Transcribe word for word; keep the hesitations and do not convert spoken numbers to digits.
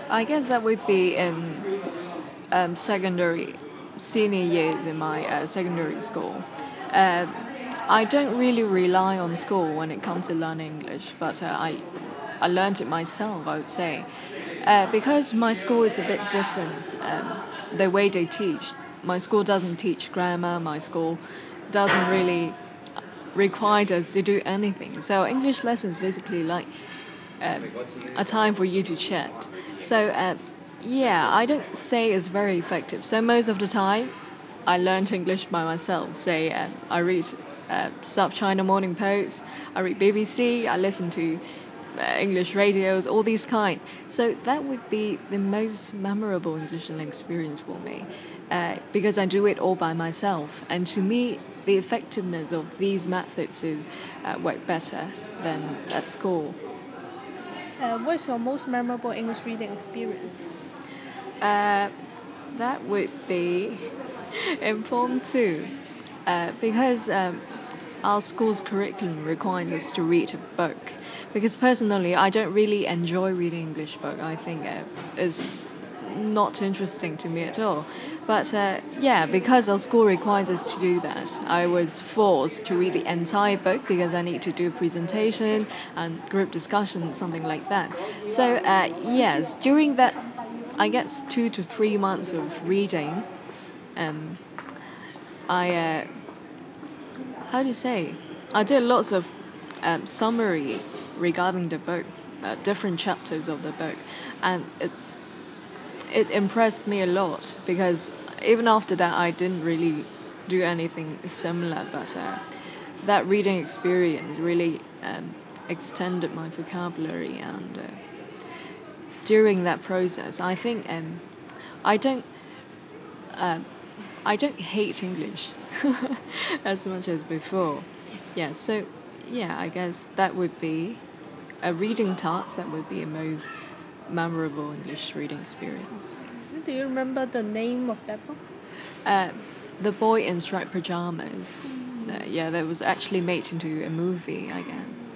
I guess that would be in um, secondary, senior years in my uh, secondary school. Uh, I don't really rely on school when it comes to learning English, but uh, I I learned it myself, I would say, uh, because my school is a bit different. Um, the way they teach, my school doesn't teach grammar. My school doesn't really require us to do anything. So English lessons basically like um, a time for you to chat. So uh, yeah, I don't say it's very effective. So most of the time, I learned English by myself. Say uh, I read uh, South China Morning Post, I read B B C, I listen to uh, English radios, all these kind. So that would be the most memorable English learning experience for me, uh, because I do it all by myself. And to me, the effectiveness of these methods is uh, way better than at school. Uh, what's your most memorable English reading experience? Uh, that would be impromptu, uh, because um, our school's curriculum requires us to read a book. Because personally, I don't really enjoy reading English book. I think uh, it's not interesting to me at all. But uh, yeah, because our school requires us to do that, I was forced to read the entire book because I need to do presentation and group discussion, something like that. So uh, yes, during that, I guess two to three months of reading, um, I uh, how do you say? I did lots of um, summary regarding the book, uh, different chapters of the book, and it's it impressed me a lot because even after that I didn't really do anything similar, but uh, that reading experience really um, extended my vocabulary, and uh, during that process, I think um, I don't uh, I don't hate English as much as before. Yeah, so yeah, I guess that would be a reading task that would be a most memorable English reading experience. Do you remember the name of that book? Uh, the Boy in Striped Pajamas. Uh, yeah, that was actually made into a movie, I guess.